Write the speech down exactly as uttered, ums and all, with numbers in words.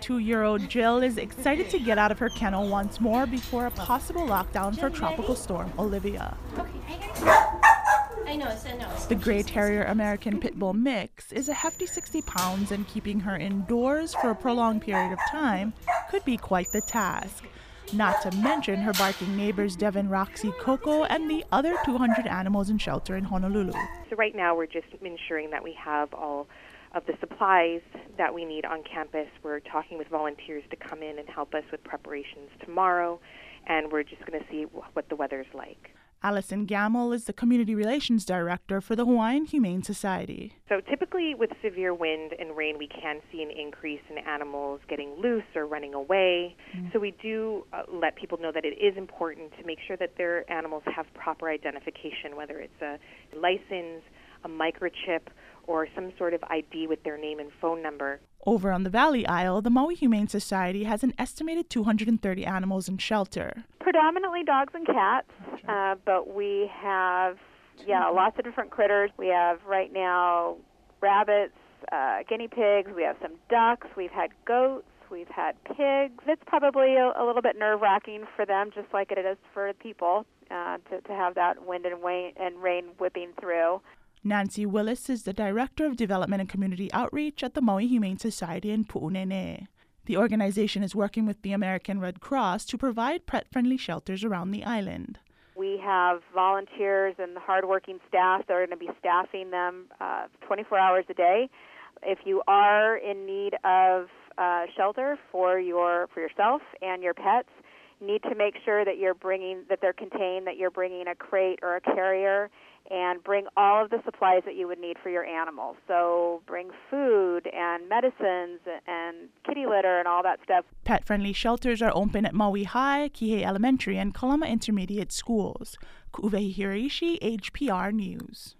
two-year-old Jill is excited to get out of her kennel once more before a possible lockdown for Tropical Storm Olivia. I know, so no. The Gray Terrier American Pit Bull mix is a hefty sixty pounds, and keeping her indoors for a prolonged period of time could be quite the task. Not to mention her barking neighbors Devin, Roxy, Coco, and the other two hundred animals in shelter in Honolulu. So right now we're just ensuring that we have all of the supplies that we need on campus. We're talking with volunteers to come in and help us with preparations tomorrow, and we're just going to see what the weather's like. Allison Gamble is the Community Relations Director for the Hawaiian Humane Society. So typically with severe wind and rain, we can see an increase in animals getting loose or running away. Mm. So we do uh, let people know that it is important to make sure that their animals have proper identification, whether it's a license, a microchip, or some sort of I D with their name and phone number. Over on the Valley Isle, the Maui Humane Society has an estimated two hundred thirty animals in shelter. Predominantly dogs and cats, uh, but we have, yeah, lots of different critters. We have right now rabbits, uh, guinea pigs, we have some ducks, we've had goats, we've had pigs. It's probably a, a little bit nerve-wracking for them, just like it is for people, uh, to, to have that wind and rain, and rain whipping through. Nancy Willis is the Director of Development and Community Outreach at the Maui Humane Society in Pu'unene. The organization is working with the American Red Cross to provide pet-friendly shelters around the island. We have volunteers and hardworking staff that are going to be staffing them uh, twenty-four hours a day. If you are in need of uh, shelter for your for yourself and your pets, you need to make sure that you're bringing that they're contained, that you're bringing a crate or a carrier, and bring all of the supplies that you would need for your animals. So bring food and medicines and kitty litter and all that stuff. Pet-friendly shelters are open at Maui High, Kihei Elementary, and Kalama Intermediate Schools. Ku'uwehi Hiraishi, H P R News.